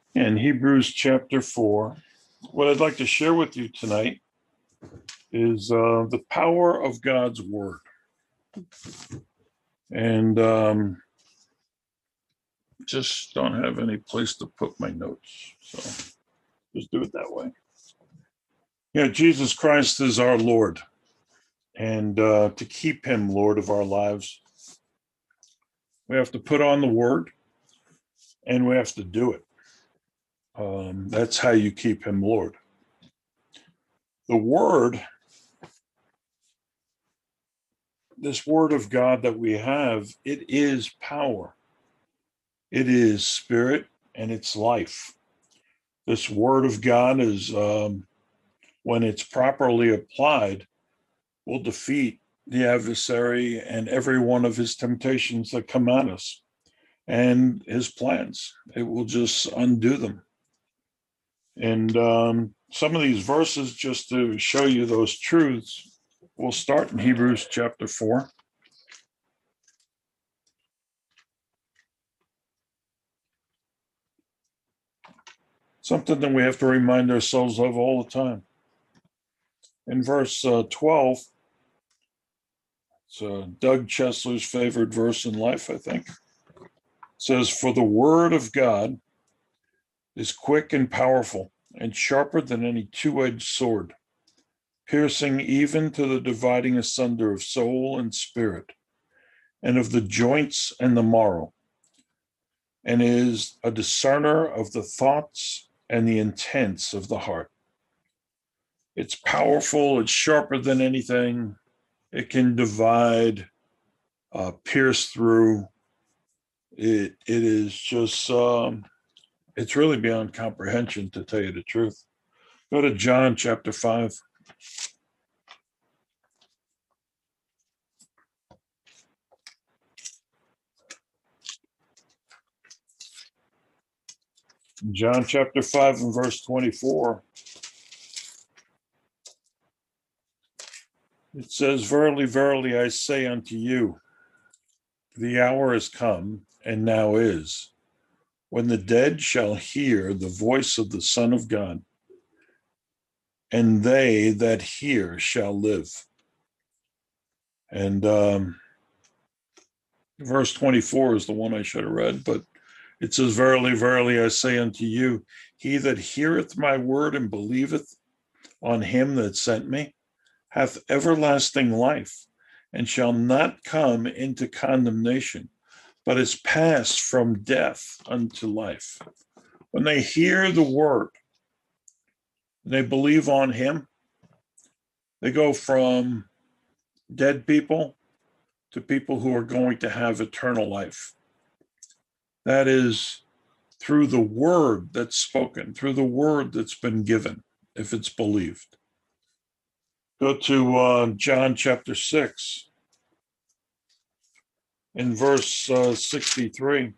In Hebrews chapter 4, what I'd like to share with you tonight is the power of God's word. And just don't have any place to put my notes. So just do it that way. Yeah, Jesus Christ is our Lord. And to keep him Lord of our lives, we have to put on the word and we have to do it. That's how you keep him Lord. The word, this word of God that we have, it is power. It is spirit and it's life. This word of God is, when it's properly applied, will defeat the adversary and every one of his temptations that come at us and his plans. It will just undo them. And some of these verses, just to show you those truths, we'll start in Hebrews chapter 4. Something that we have to remind ourselves of all the time. In verse 12, it's Doug Chesler's favorite verse in life, I think. It says, "For the word of God is quick and powerful and sharper than any two-edged sword, piercing even to the dividing asunder of soul and spirit, and of the joints and the marrow, and is a discerner of the thoughts and the intents of the heart." It's powerful, it's sharper than anything. It can divide, pierce through. It is just, it's really beyond comprehension, to tell you the truth. Go to John chapter 5. John chapter 5 and verse 24. It says, "Verily, verily, I say unto you, the hour is come, and now is, when the dead shall hear the voice of the Son of God, and they that hear shall live." And verse 24 is the one I should have read, but it says, "Verily, verily, I say unto you, he that heareth my word and believeth on him that sent me hath everlasting life, and shall not come into condemnation, but is passed from death unto life." When they hear the word, they believe on him, they go from dead people to people who are going to have eternal life. That is through the word that's spoken, through the word that's been given, if it's believed. Go to John chapter 6 in verse 63.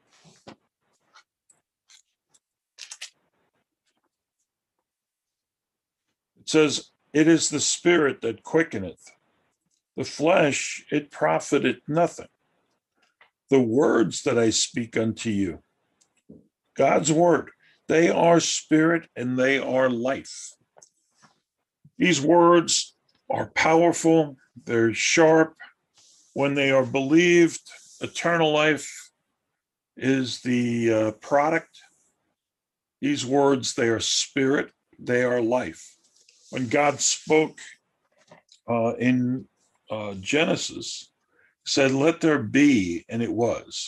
It says, "It is the spirit that quickeneth, the flesh it profiteth nothing. The words that I speak unto you," God's word, "they are spirit and they are life." These words are powerful, they're sharp. When they are believed, eternal life is the product. These words, they are spirit, they are life. When God spoke in Genesis, said, "Let there be," and it was.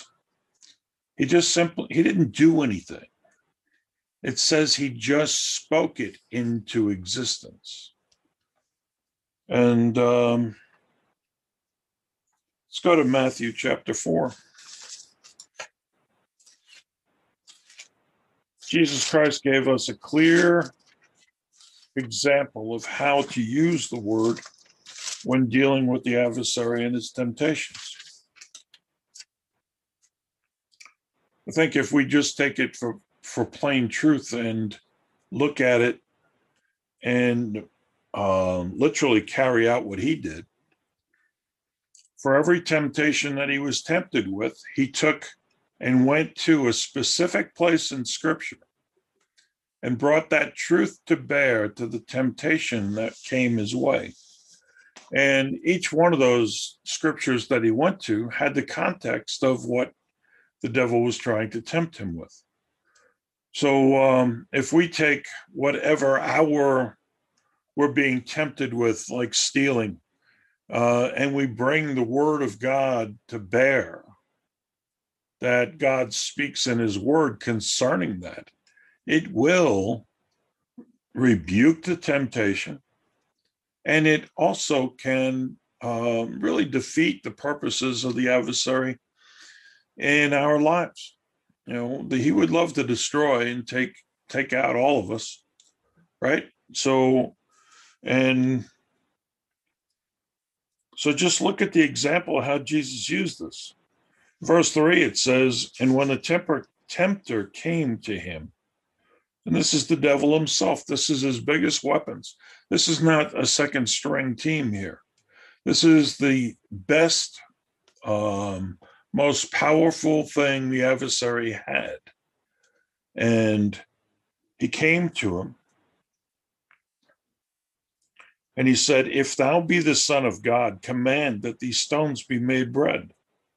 He didn't do anything. It says he just spoke it into existence. And let's go to Matthew chapter 4. Jesus Christ gave us a clear example of how to use the word when dealing with the adversary and his temptations. I think if we just take it for plain truth and look at it and literally carry out what he did, for every temptation that he was tempted with, he took and went to a specific place in Scripture and brought that truth to bear to the temptation that came his way. And each one of those scriptures that he went to had the context of what the devil was trying to tempt him with. So if we take whatever we're being tempted with, like stealing, and we bring the word of God to bear, that God speaks in his word concerning that, it will rebuke the temptation, and it also can really defeat the purposes of the adversary in our lives. He would love to destroy and take out all of us, right? So just look at the example of how Jesus used this. Verse 3, it says, and when the tempter came to him, and this is the devil himself, this is his biggest weapons. This is not a second string team here. This is the best, most powerful thing the adversary had. And he came to him and he said, if thou be the Son of God, command that these stones be made bread.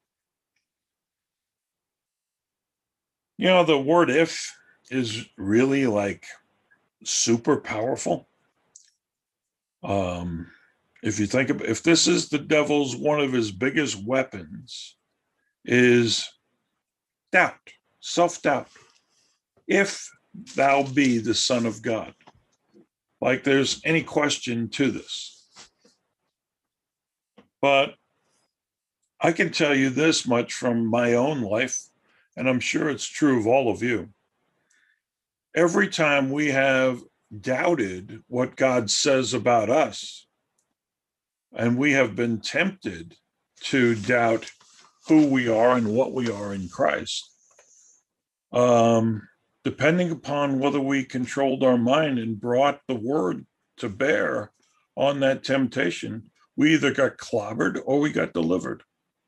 The word if is really like super powerful. If you think about, if this is the devil's, one of his biggest weapons is doubt, self-doubt. If thou be the Son of God, like there's any question to this. But I can tell you this much from my own life, and I'm sure it's true of all of you. Every time we have doubted what God says about us, and we have been tempted to doubt who we are and what we are in Christ, depending upon whether we controlled our mind and brought the word to bear on that temptation, we either got clobbered or we got delivered.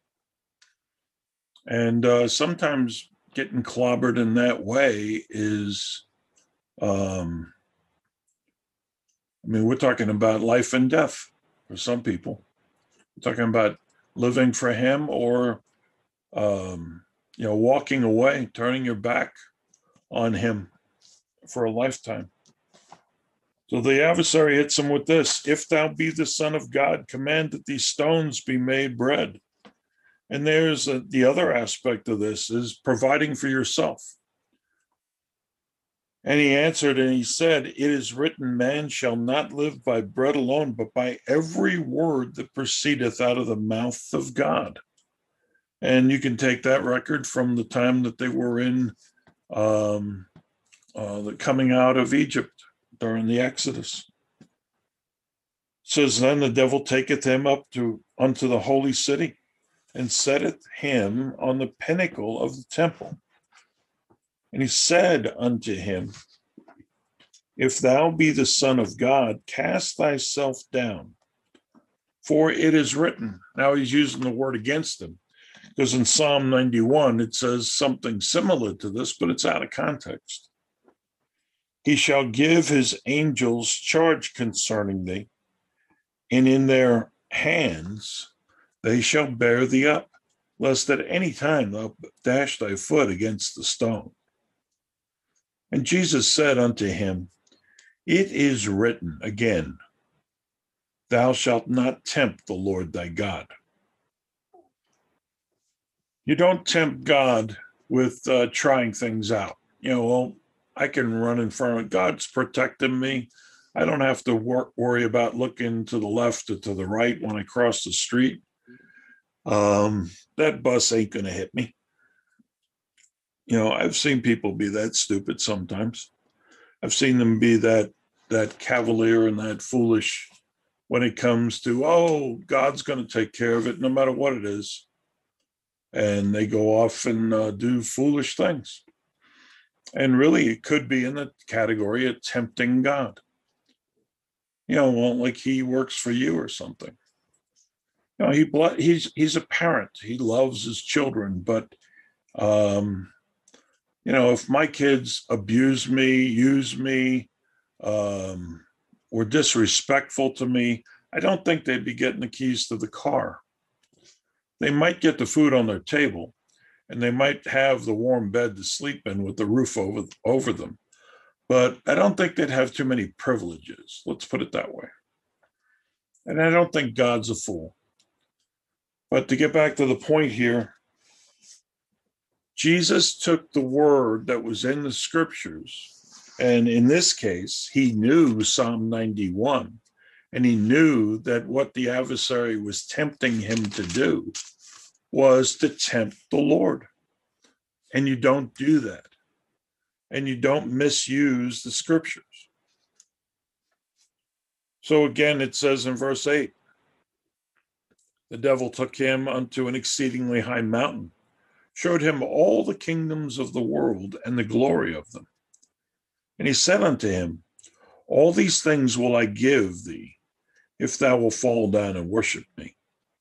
And sometimes getting clobbered in that way is, we're talking about life and death for some people. We're talking about living for him or, walking away, turning your back on him for a lifetime. So the adversary hits him with this: if thou be the Son of God, command that these stones be made bread. And there's the other aspect of this is providing for yourself. And he answered and he said, it is written, man shall not live by bread alone, but by every word that proceedeth out of the mouth of God. And you can take that record from the time that they were in the coming out of Egypt during the Exodus. It says, then the devil taketh him up unto the holy city, and setteth him on the pinnacle of the temple. And he said unto him, if thou be the Son of God, cast thyself down, for it is written. Now he's using the word against him, because in Psalm 91, it says something similar to this, but it's out of context. He shall give his angels charge concerning thee, and in their hands they shall bear thee up, lest at any time thou dash thy foot against the stone. And Jesus said unto him, it is written again, thou shalt not tempt the Lord thy God. You don't tempt God with trying things out. I can run in front of God's protecting me. I don't have to worry about looking to the left or to the right when I cross the street. That bus ain't going to hit me. I've seen people be that stupid sometimes. I've seen them be that cavalier and that foolish when it comes to, oh, God's going to take care of it no matter what it is. And they go off and do foolish things. And really, it could be in the category of tempting God. Like he works for you or something. He's a parent. He loves his children, but If my kids abuse me, use me, um, were disrespectful to me, I don't think they'd be getting the keys to the car. They might get the food on their table, and they might have the warm bed to sleep in with the roof over them. But I don't think they'd have too many privileges. Let's put it that way. And I don't think God's a fool. But to get back to the point here, Jesus took the word that was in the scriptures, and in this case, he knew Psalm 91, and he knew that what the adversary was tempting him to do was to tempt the Lord. And you don't do that. And you don't misuse the scriptures. So again, it says in verse 8, the devil took him unto an exceedingly high mountain, showed him all the kingdoms of the world and the glory of them. And he said unto him, all these things will I give thee, if thou wilt fall down and worship me.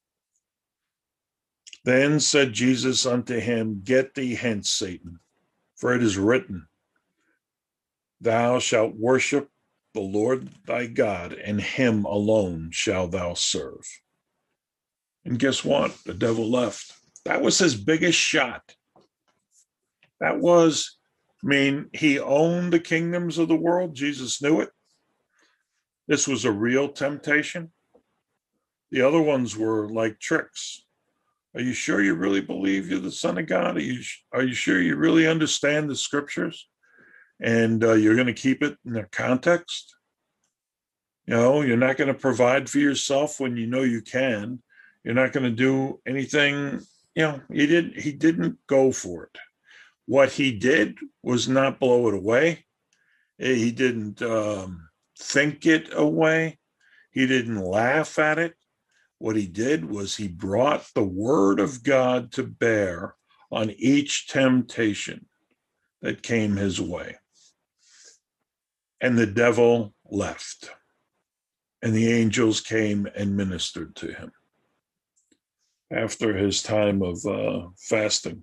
Then said Jesus unto him, get thee hence, Satan, for it is written, thou shalt worship the Lord thy God, and him alone shalt thou serve. And guess what? The devil left. That was his biggest shot. That was, he owned the kingdoms of the world. Jesus knew it. This was a real temptation. The other ones were like tricks. Are you sure you really believe you're the Son of God? Are you sure you really understand the scriptures? And you're going to keep it in their context? You're not going to provide for yourself when you know you can. You're not going to do anything. He didn't go for it. What he did was not blow it away. He didn't think it away. He didn't laugh at it. What he did was he brought the word of God to bear on each temptation that came his way. And the devil left. And the angels came and ministered to him after his time of fasting.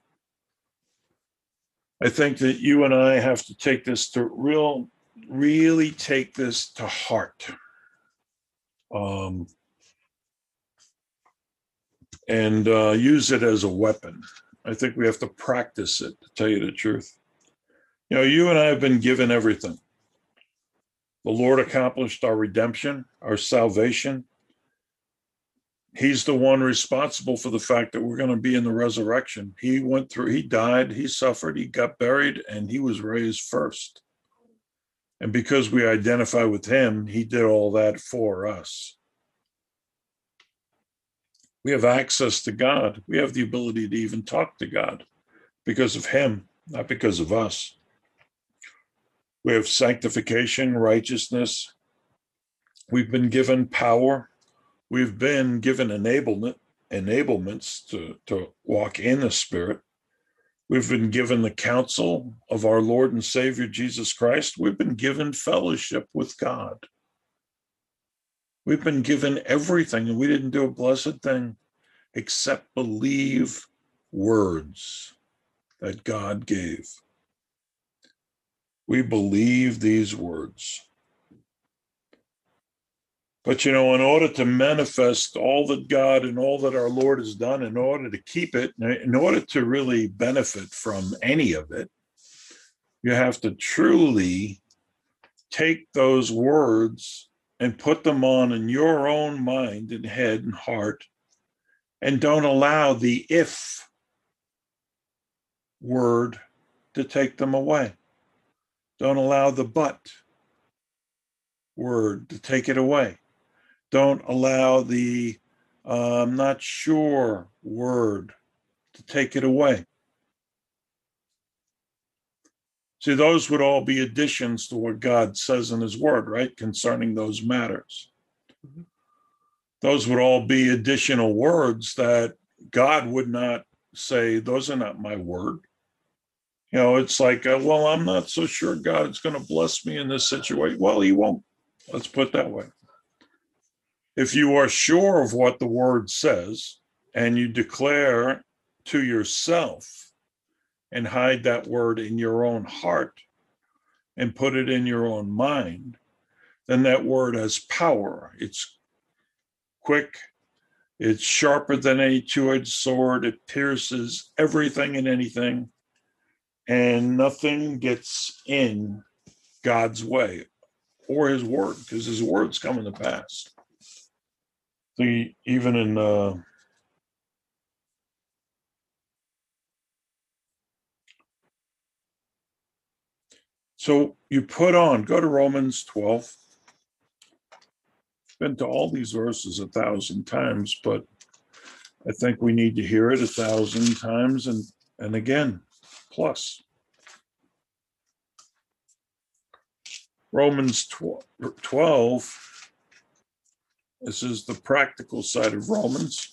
I think that you and I have to take this to really take this to heart. And use it as a weapon. I think we have to practice it, to tell you the truth. You and I have been given everything. The Lord accomplished our redemption, our salvation. He's the one responsible for the fact that we're going to be in the resurrection. He died, he suffered, he got buried, and he was raised first. And because we identify with him, he did all that for us. We have access to God. We have the ability to even talk to God because of him, not because of us. We have sanctification, righteousness. We've been given power. We've been given enablements to walk in the Spirit. We've been given the counsel of our Lord and Savior, Jesus Christ. We've been given fellowship with God. We've been given everything, and we didn't do a blessed thing except believe words that God gave. We believe these words. But, in order to manifest all that God and all that our Lord has done, in order to keep it, in order to really benefit from any of it, you have to truly take those words and put them on in your own mind and head and heart, and don't allow the if word to take them away. Don't allow the but word to take it away. Don't allow the I'm not sure word to take it away. See, those would all be additions to what God says in his word, right? Concerning those matters. Mm-hmm. Those would all be additional words that God would not say, those are not my word. It's like, well, I'm not so sure God's going to bless me in this situation. Well, he won't. Let's put it that way. If you are sure of what the word says and you declare to yourself and hide that word in your own heart and put it in your own mind, then that word has power. It's quick, it's sharper than a two-edged sword, it pierces everything and anything, and nothing gets in God's way or his word, because his word's coming to pass. Even in so you put on, go to Romans 12. Been to all these verses 1,000 times, but I think we need to hear it 1,000 times and again, plus. Romans 12, this is the practical side of Romans.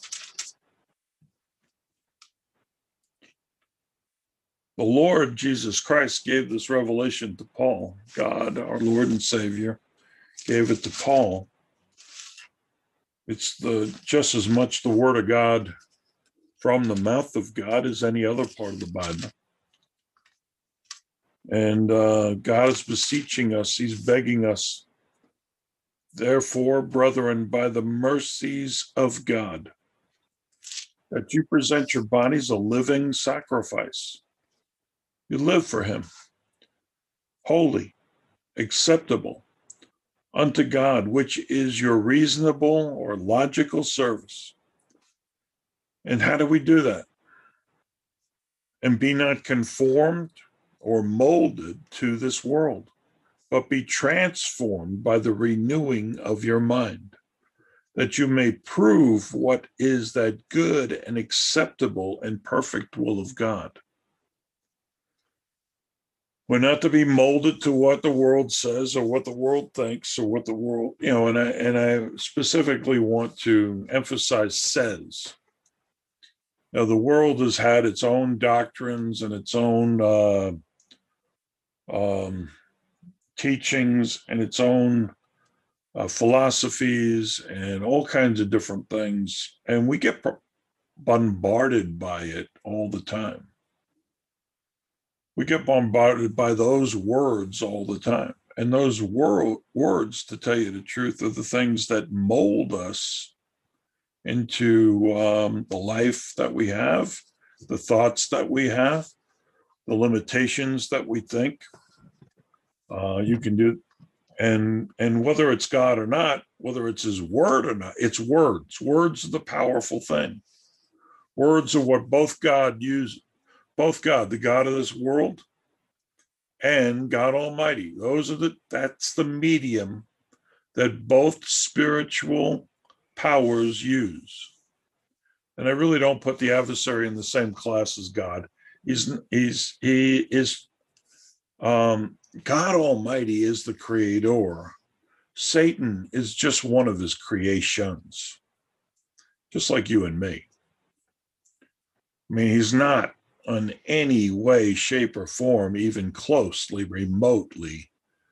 The Lord Jesus Christ gave this revelation to Paul. God, our Lord and Savior, gave it to Paul. It's just as much the word of God from the mouth of God as any other part of the Bible. And God is beseeching us, he's begging us, therefore, brethren, by the mercies of God, that you present your bodies a living sacrifice. You live for him, holy, acceptable unto God, which is your reasonable or logical service. And how do we do that? And be not conformed or molded to this world, but be transformed by the renewing of your mind, that you may prove what is that good and acceptable and perfect will of God. We're not to be molded to what the world says or what the world thinks or what the world, and I specifically want to emphasize says. Now, the world has had its own doctrines and its own teachings and its own philosophies and all kinds of different things. And we get bombarded by it all the time. We get bombarded by those words all the time. And those words, to tell you the truth, are the things that mold us into the life that we have, the thoughts that we have, the limitations that we think you can do. And whether it's God or not, whether it's his word or not, it's words. Words are the powerful thing. Words are what both God, the God of this world, and God Almighty. That's the medium that both spiritual powers use. And I really don't put the adversary in the same class as God. God Almighty is the creator. Satan is just one of his creations, just like you and me. I mean, he's not in any way, shape, or form even closely, remotely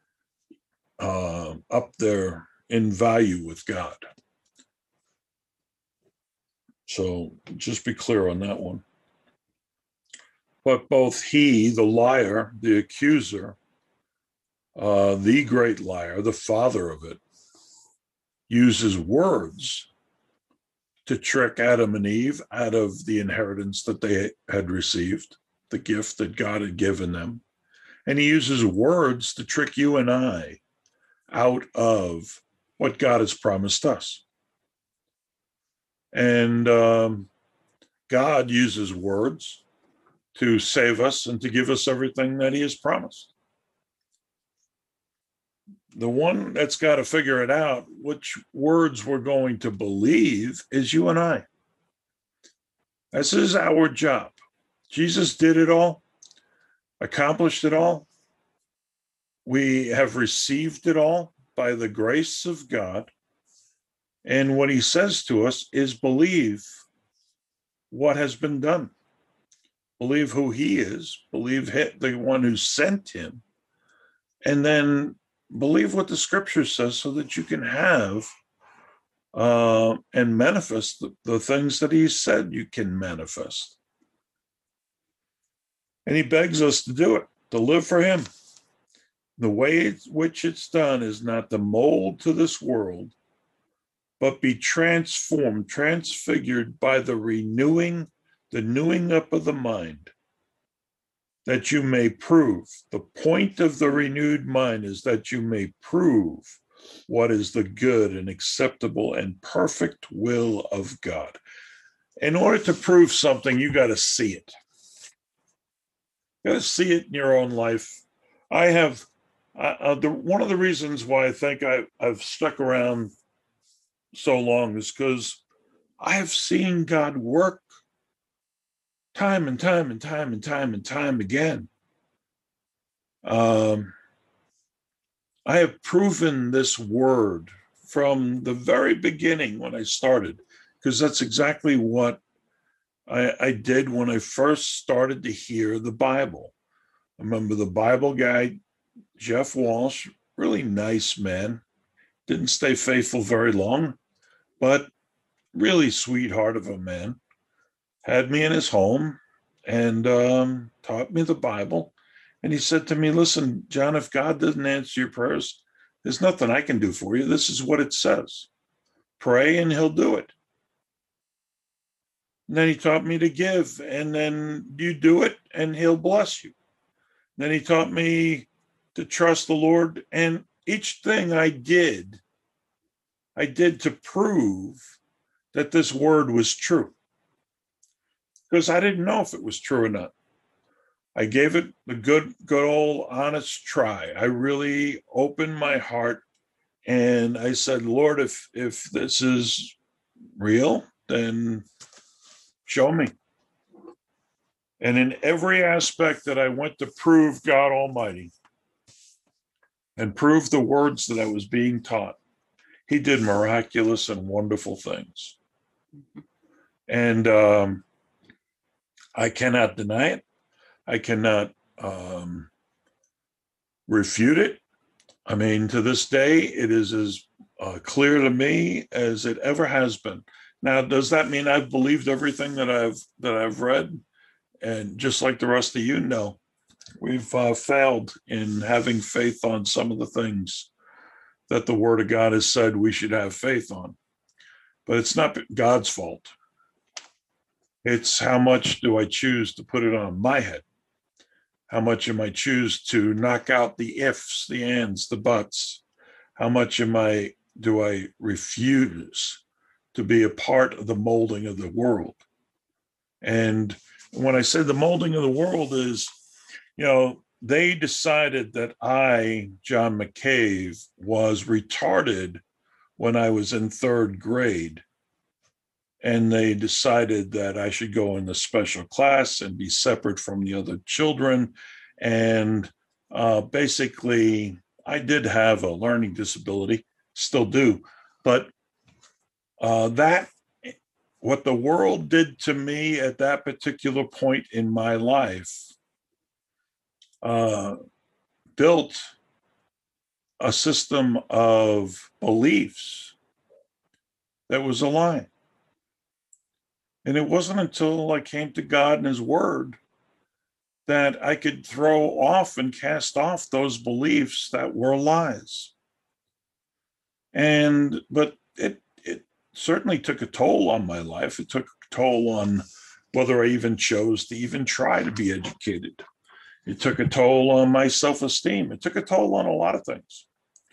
up there in value with God. So just be clear on that one. But both he, the liar, the accuser, the great liar, the father of it, uses words to trick Adam and Eve out of the inheritance that they had received, the gift that God had given them. And he uses words to trick you and I out of what God has promised us. And God uses words to save us and to give us everything that he has promised. The one that's got to figure it out, which words we're going to believe, is you and I. This is our job. Jesus did it all, accomplished it all. We have received it all by the grace of God. And what he says to us is believe what has been done. Believe who he is, believe the one who sent him, and then believe what the scripture says so that you can have and manifest the things that he said you can manifest. And he begs us to do it, to live for him. The way in which it's done is not to mold to this world, but be transformed, transfigured by the renewing, the newing up of the mind, that you may prove. The point of the renewed mind is that you may prove what is the good and acceptable and perfect will of God. In order to prove something, you got to see it. You got to see it in your own life. I have one of the reasons why I think I've stuck around so long is because I have seen God work time and time and time and time and time again. I have proven this word from the very beginning when I started, because that's exactly what I did when I first started to hear the Bible. I remember the Bible guy, Jeff Walsh, really nice man, didn't stay faithful very long, but really sweetheart of a man, had me in his home and taught me the Bible. And he said to me, listen, John, if God doesn't answer your prayers, there's nothing I can do for you. This is what it says. Pray and he'll do it. And then he taught me to give, and then you do it and he'll bless you. Then he taught me to trust the Lord. And each thing I did to prove that this word was true, because I didn't know if it was true or not. I gave it a good old honest try. I really opened my heart and I said, Lord, if this is real, then show me. And in every aspect that I went to prove God Almighty and prove the words that I was being taught, he did miraculous and wonderful things. And I cannot deny it. I cannot refute it. I mean, to this day, it is as clear to me as it ever has been. Now, does that mean I've believed everything that I've read? And just like the rest of you, no, we've failed in having faith on some of the things that the Word of God has said we should have faith on. But it's not God's fault. It's how much do I choose to put it on my head? How much am I choose to knock out the ifs, the ands, the buts? How much do I refuse to be a part of the molding of the world? And when I say the molding of the world is, they decided that I, John McCabe, was retarded when I was in third grade. And they decided that I should go in a special class and be separate from the other children. And basically, I did have a learning disability, still do. But what the world did to me at that particular point in my life built a system of beliefs that was a lie. And it wasn't until I came to God and his word that I could throw off and cast off those beliefs that were lies. But it certainly took a toll on my life. It took a toll on whether I even chose to even try to be educated. It took a toll on my self-esteem. It took a toll on a lot of things.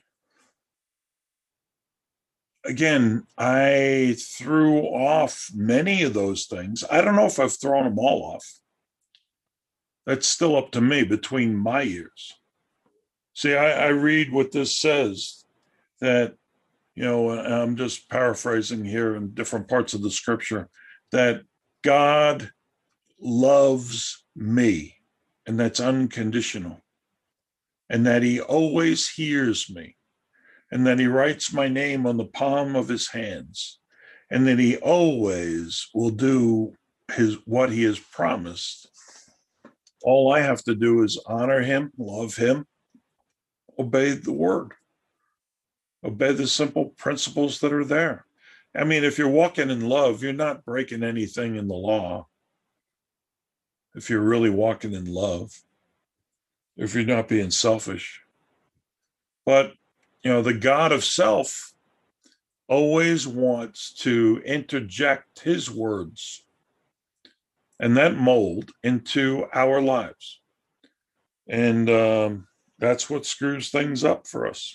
Again, I threw off many of those things. I don't know if I've thrown them all off. That's still up to me between my ears. See, I read what this says, that, I'm just paraphrasing here in different parts of the scripture, that God loves me, and that's unconditional, and that he always hears me, and that he writes my name on the palm of his hands, and that he always will do what he has promised. All I have to do is honor him, love him, obey the word, obey the simple principles that are there. I mean, if you're walking in love, you're not breaking anything in the law. if you're really walking in love, if you're not being selfish. But, the God of self always wants to interject his words and that mold into our lives. And that's what screws things up for us.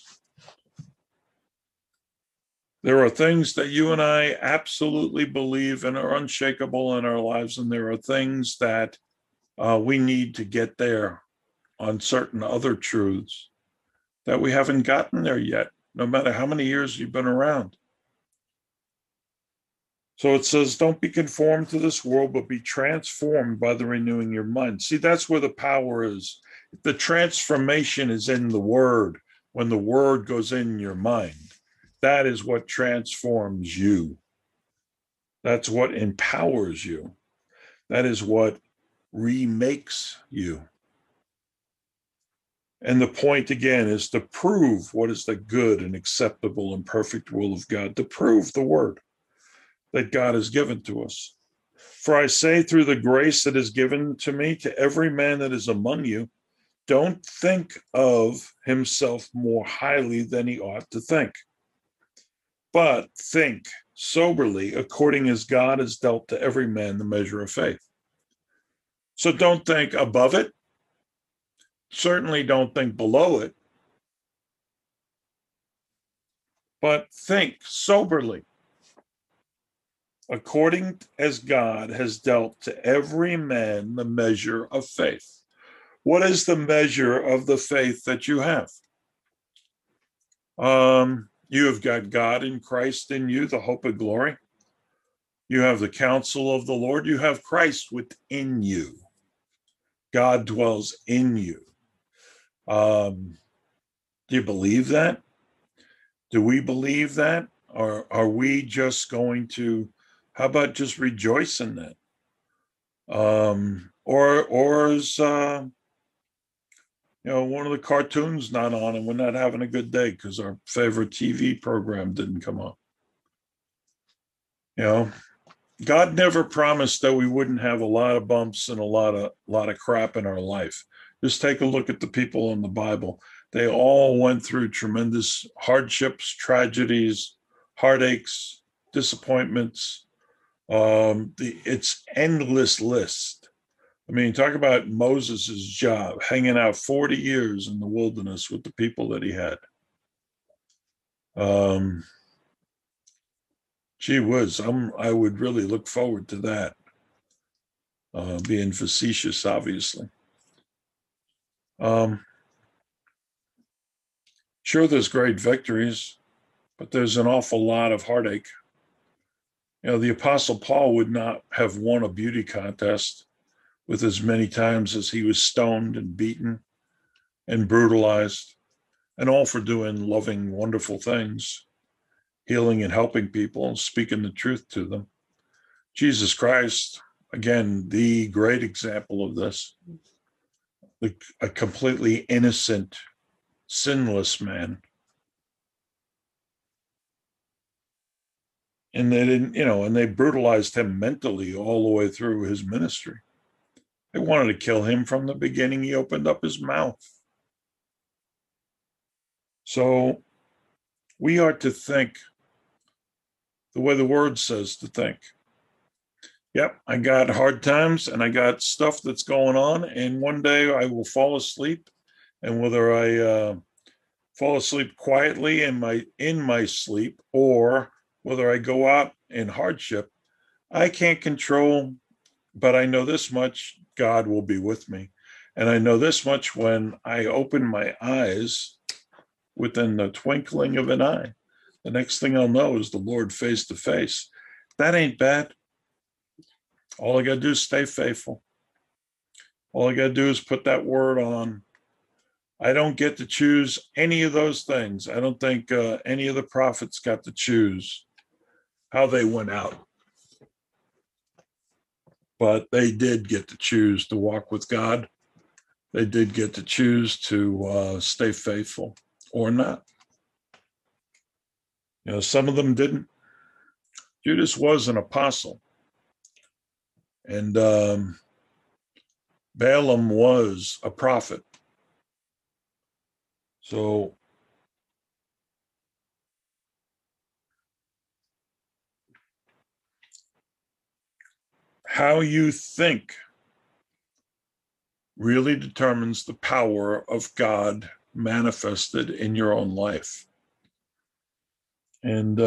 There are things that you and I absolutely believe and are unshakable in our lives, and there are things that we need to get there on certain other truths that we haven't gotten there yet, no matter how many years you've been around. So it says, don't be conformed to this world, but be transformed by the renewing your mind. See, that's where the power is. The transformation is in the word. When the word goes in your mind, that is what transforms you. That's what empowers you. That is what remakes you. And the point again is to prove what is the good and acceptable and perfect will of God, to prove the word that God has given to us. For I say, through the grace that is given to me, to every man that is among you, don't think of himself more highly than he ought to think, but think soberly according as God has dealt to every man the measure of faith. So don't think above it. Certainly don't think below it, but think soberly according as God has dealt to every man the measure of faith. What is the measure of the faith that you have? You have got God in Christ in you, the hope of glory. You have the counsel of the Lord. You have Christ within you. God dwells in you. Do you believe that? Do we believe that? Or are we just going to, how about just rejoice in that? Or is one of the cartoons not on and we're not having a good day because our favorite TV program didn't come on? God never promised that we wouldn't have a lot of bumps and a lot of crap in our life. Just take a look at the people in the Bible. They all went through tremendous hardships, tragedies, heartaches, disappointments. It's endless list. I mean, talk about Moses's job, hanging out 40 years in the wilderness with the people that he had. Gee whiz, I would really look forward to that. Being facetious, obviously. Sure, there's great victories, but there's an awful lot of heartache. The Apostle Paul would not have won a beauty contest with as many times as he was stoned and beaten and brutalized, and all for doing loving, wonderful things, healing and helping people and speaking the truth to them. Jesus Christ, again, the great example of this, a completely innocent, sinless man. And they didn't, and they brutalized him mentally all the way through his ministry. They wanted to kill him from the beginning. He opened up his mouth. So we are to think the way the word says to think. Yep, I got hard times and I got stuff that's going on. And one day I will fall asleep. And whether I fall asleep quietly in my sleep or whether I go out in hardship, I can't control, but I know this much, God will be with me. And I know this much, when I open my eyes within the twinkling of an eye, the next thing I'll know is the Lord face to face. That ain't bad. All I got to do is stay faithful. All I got to do is put that word on. I don't get to choose any of those things. I don't think any of the prophets got to choose how they went out. But they did get to choose to walk with God. They did get to choose to stay faithful or not. Some of them didn't. Judas was an apostle. And Balaam was a prophet. So how you think really determines the power of God manifested in your own life. And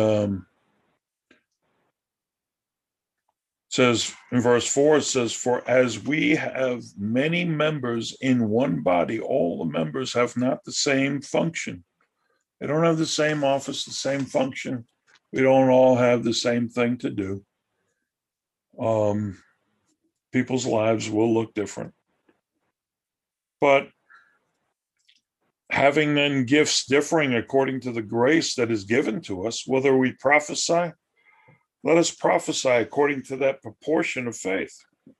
says in verse 4, it says, "For as we have many members in one body, all the members have not the same function." They don't have the same office, the same function. We don't all have the same thing to do. People's lives will look different. But having then gifts differing according to the grace that is given to us, whether we prophesy, let us prophesy according to that proportion of faith.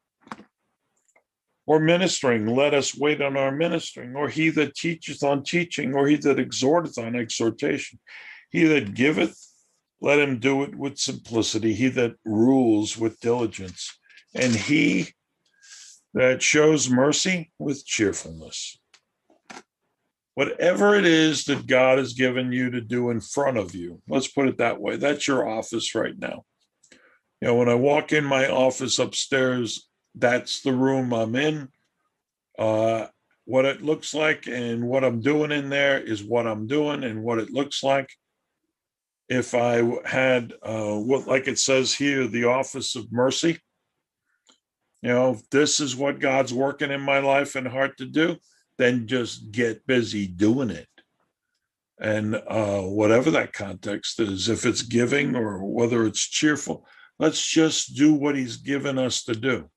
Or ministering, let us wait on our ministering. Or he that teacheth on teaching, or he that exhorteth on exhortation. He that giveth, let him do it with simplicity. He that rules with diligence. And he that shows mercy with cheerfulness. Whatever it is that God has given you to do in front of you, let's put it that way. That's your office right now. You know, when I walk in my office upstairs, that's the room I'm in. What it looks like and what I'm doing in there is what I'm doing and what it looks like. If I had what, like it says here, the office of mercy, you know, this is what God's working in my life and heart to do, then just get busy doing it. And whatever that context is, if it's giving or whether it's cheerful, let's just do what he's given us to do.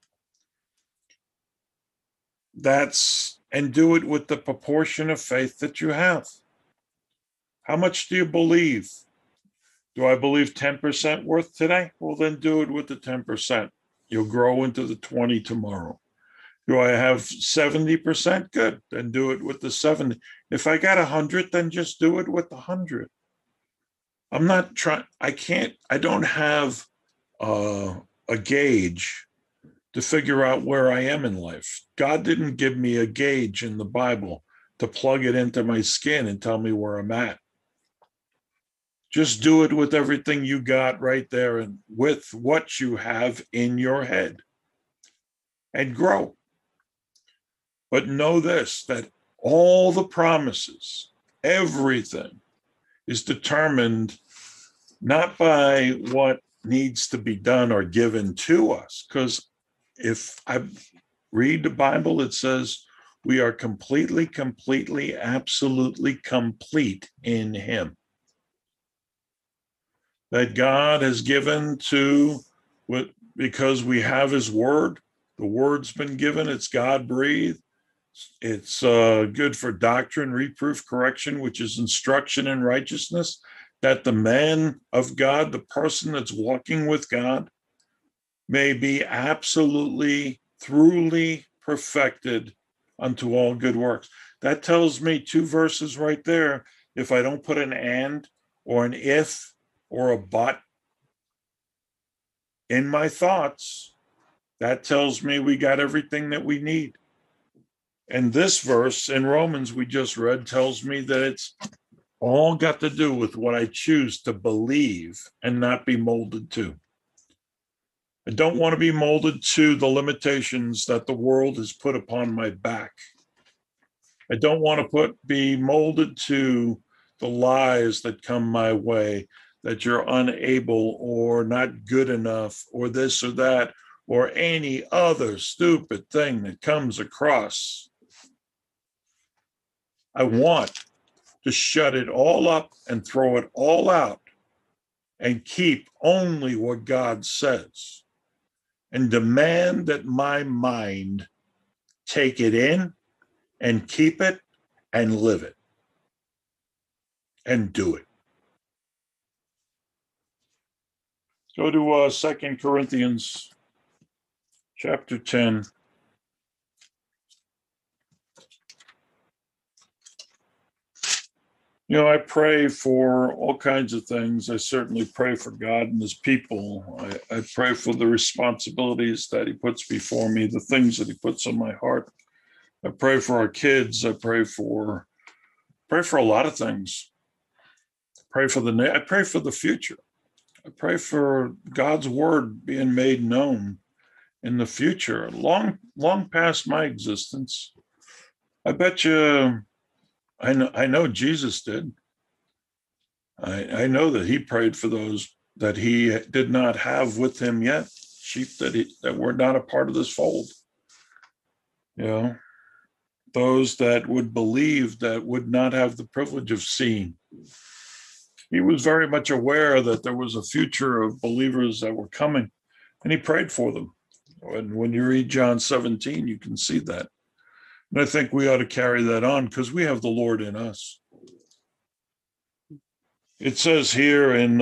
And do it with the proportion of faith that you have. How much do you believe? Do I believe 10% worth today? Well, then do it with the 10%. You'll grow into the 20 tomorrow. Do I have 70%? Good. Then do it with the 70. If I got 100, then just do it with the 100. I'm not trying, I don't have a gauge to figure out where I am in life. God didn't give me a gauge in the Bible to plug it into my skin and tell me where I'm at. Just do it with everything you got right there and with what you have in your head and grow. But know this, that all the promises, everything is determined not by what needs to be done or given to us. Because if I read the Bible, it says we are completely, absolutely complete in him. That God has given to, because we have his word, the word's been given, it's God breathed. It's good for doctrine, reproof, correction, which is instruction in righteousness, that the man of God, the person that's walking with God, may be absolutely, truly perfected unto all good works. That tells me two verses right there. If I don't put an and or an if or a but in my thoughts, that tells me we got everything that we need. And this verse in Romans we just read tells me that it's all got to do with what I choose to believe and not be molded to. I don't want to be molded to the limitations that the world has put upon my back. I don't want to be molded to the lies that come my way, that you're unable or not good enough or this or that or any other stupid thing that comes across. I want to shut it all up and throw it all out and keep only what God says and demand that my mind take it in and keep it and live it and do it. Go to 2 Corinthians chapter 10. I pray for all kinds of things. I certainly pray for God and his people. I pray for the responsibilities that he puts before me, the things that he puts on my heart. I pray for our kids. I pray for a lot of things. I pray for the future. I pray for God's word being made known in the future, long past my existence. I bet you I know Jesus did. I know that he prayed for those that he did not have with him yet, sheep that were not a part of this fold. You know, those that would believe that would not have the privilege of seeing. He was very much aware that there was a future of believers that were coming, and he prayed for them. And when you read John 17, you can see that. And I think we ought to carry that on because we have the Lord in us. It says here in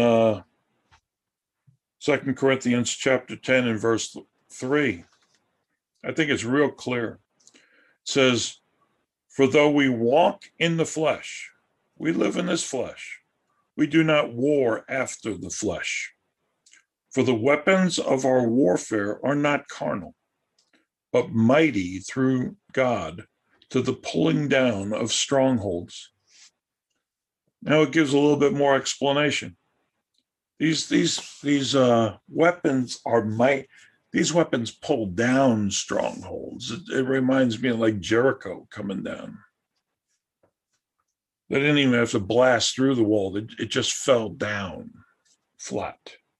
2 Corinthians chapter 10 and verse 3, I think it's real clear. It says, for though we walk in the flesh, we live in this flesh, we do not war after the flesh. For the weapons of our warfare are not carnal, but mighty through God to the pulling down of strongholds. Now it gives a little bit more explanation. These weapons are these weapons pull down strongholds. It reminds me of like Jericho coming down. They didn't even have to blast through the wall. It just fell down flat.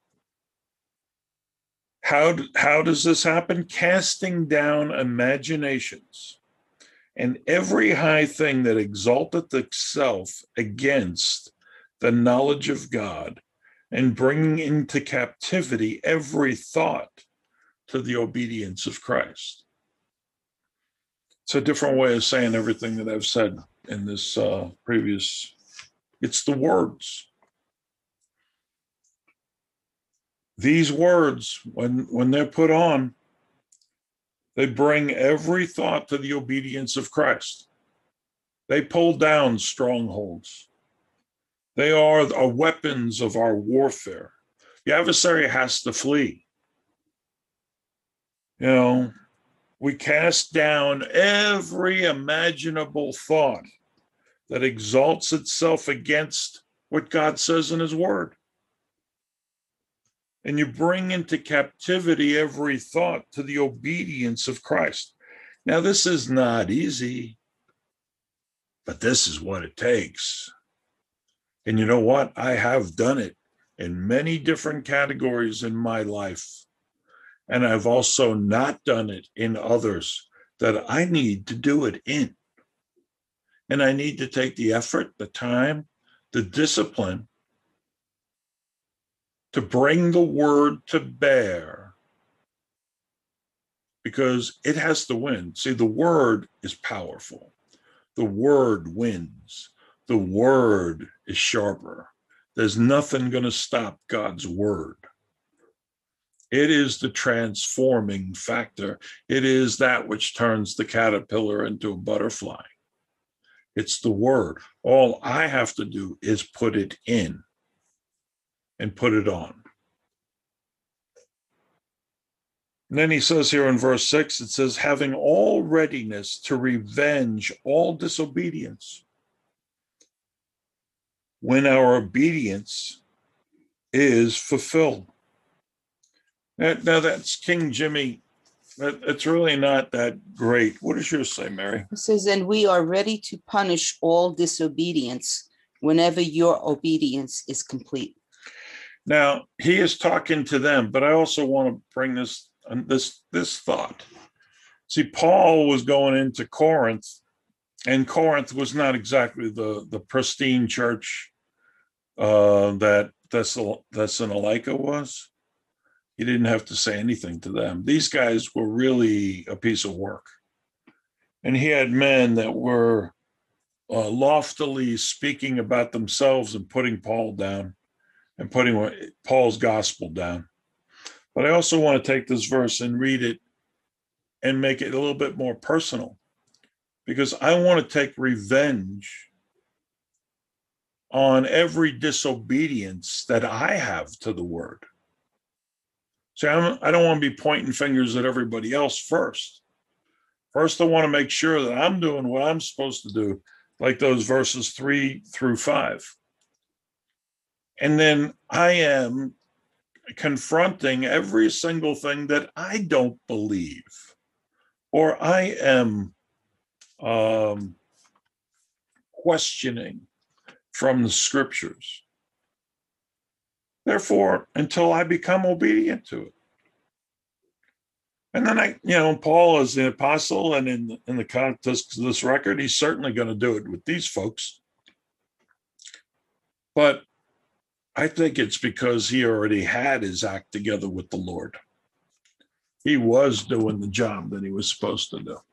How does this happen? Casting down imaginations and every high thing that exalteth itself against the knowledge of God, and bringing into captivity every thought to the obedience of Christ. It's a different way of saying everything that I've said in this previous. It's the words. These words, when they're put on, they bring every thought to the obedience of Christ. They pull down strongholds. They are weapons of our warfare. The adversary has to flee. We cast down every imaginable thought that exalts itself against what God says in his word. And you bring into captivity every thought to the obedience of Christ. Now, this is not easy, but this is what it takes. And you know what? I have done it in many different categories in my life. And I've also not done it in others that I need to do it in. And I need to take the effort, the time, the discipline to bring the word to bear, because it has to win. See, the word is powerful. The word wins. The word is sharper. There's nothing going to stop God's word. It is the transforming factor. It is that which turns the caterpillar into a butterfly. It's the word. All I have to do is put it in and put it on. And then he says here in verse 6, it says, having all readiness to revenge all disobedience when our obedience is fulfilled. Now that's King Jimmy. It's really not that great. What does yours say, Mary? It says, and we are ready to punish all disobedience whenever your obedience is complete. Now, he is talking to them, but I also want to bring this thought. See, Paul was going into Corinth, and Corinth was not exactly the pristine church that Thessalonica was. He didn't have to say anything to them. These guys were really a piece of work. And he had men that were loftily speaking about themselves and putting Paul down and putting Paul's gospel down. But I also want to take this verse and read it and make it a little bit more personal, because I want to take revenge on every disobedience that I have to the word. See, I don't want to be pointing fingers at everybody else first. First, I want to make sure that I'm doing what I'm supposed to do, like those verses 3 through 5. And then I am confronting every single thing that I don't believe, or I am questioning from the scriptures. Therefore, until I become obedient to it. And then Paul is the apostle, and in the context of this record, he's certainly going to do it with these folks. But I think it's because he already had his act together with the Lord. He was doing the job that he was supposed to do.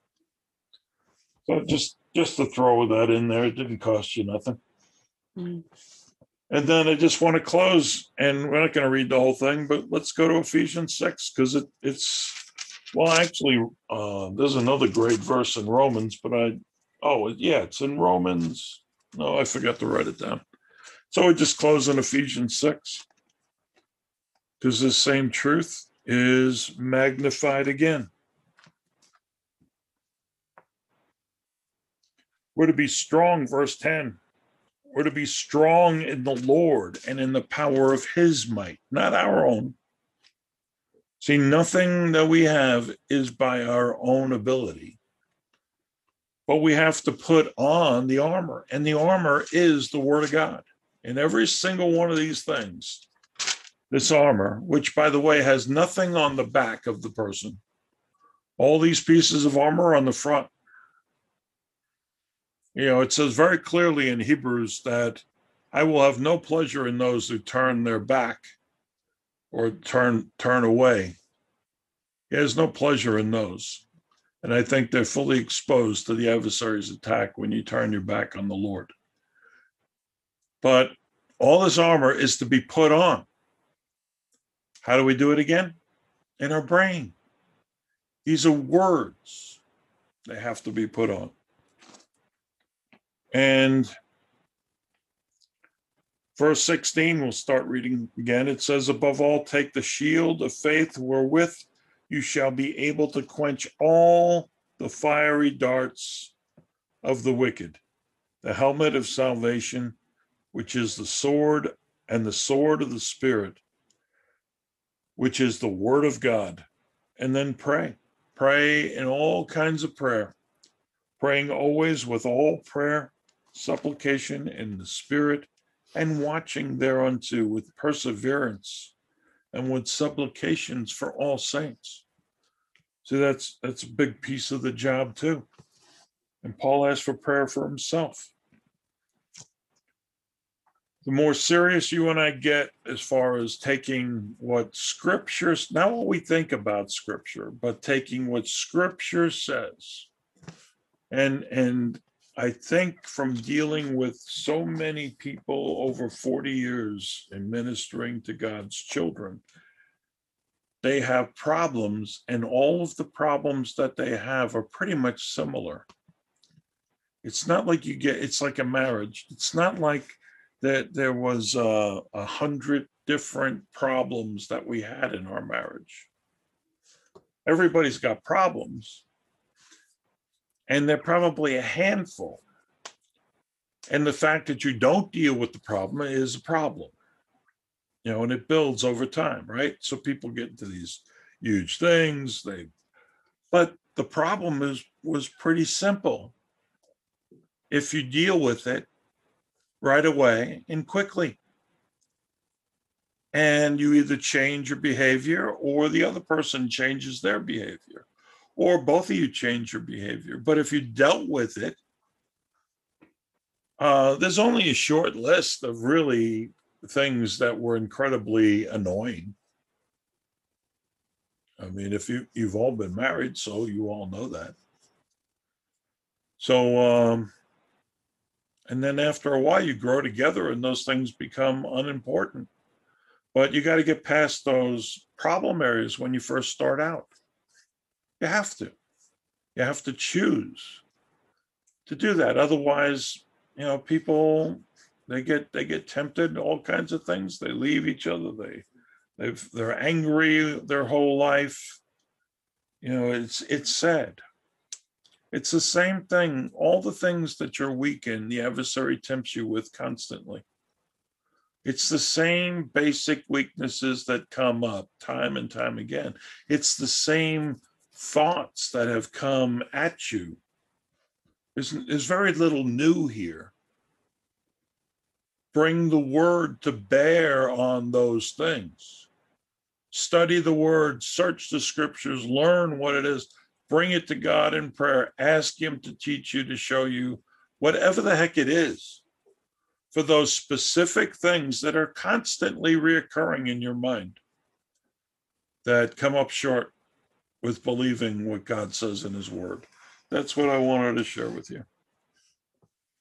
So just to throw that in there, it didn't cost you nothing. Mm. And then I just want to close, and we're not going to read the whole thing, but let's go to Ephesians 6, because actually, there's another great verse in Romans, but it's in Romans. No, I forgot to write it down. So we just close in Ephesians 6, because this same truth is magnified again. We're to be strong, verse 10. We're to be strong in the Lord and in the power of his might, not our own. See, nothing that we have is by our own ability. But we have to put on the armor, and the armor is the word of God. In every single one of these things, this armor, which, by the way, has nothing on the back of the person. All these pieces of armor on the front. It says very clearly in Hebrews that I will have no pleasure in those who turn their back or turn away. He has no pleasure in those. And I think they're fully exposed to the adversary's attack when you turn your back on the Lord. But all this armor is to be put on. How do we do it again? In our brain. These are words. They have to be put on. And verse 16, we'll start reading again. It says, above all, take the shield of faith wherewith you shall be able to quench all the fiery darts of the wicked, the helmet of salvation, which is the sword, and the sword of the Spirit, which is the word of God. And then pray. Pray in all kinds of prayer, praying always with all prayer, supplication in the Spirit, and watching thereunto with perseverance and with supplications for all saints. So that's a big piece of the job too. And Paul asked for prayer for himself. The more serious you and I get as far as taking what Scripture, not what we think about Scripture, but taking what Scripture says. And I think from dealing with so many people over 40 years in ministering to God's children, they have problems, and all of the problems that they have are pretty much similar. It's not like it's like a marriage. It's not like that there was 100 different problems that we had in our marriage. Everybody's got problems, and they're probably a handful. And the fact that you don't deal with the problem is a problem, and it builds over time, right? So people get into these huge things. But the problem was pretty simple if you deal with it right away and quickly. And you either change your behavior or the other person changes their behavior, or both of you change your behavior. But if you dealt with it, there's only a short list of really things that were incredibly annoying. I mean, if you've all been married, so you all know that. So, and then after a while, you grow together and those things become unimportant. But you got to get past those problem areas when you first start out. You have to. You have to choose to do that. Otherwise, people They get tempted, all kinds of things. They leave each other. They're angry their whole life. It's sad. It's the same thing. All the things that you're weak in, the adversary tempts you with constantly. It's the same basic weaknesses that come up time and time again. It's the same thoughts that have come at you. There's very little new here. Bring the word to bear on those things. Study the word, search the scriptures, learn what it is, bring it to God in prayer, ask him to teach you, to show you whatever the heck it is for those specific things that are constantly reoccurring in your mind that come up short with believing what God says in his word. That's what I wanted to share with you.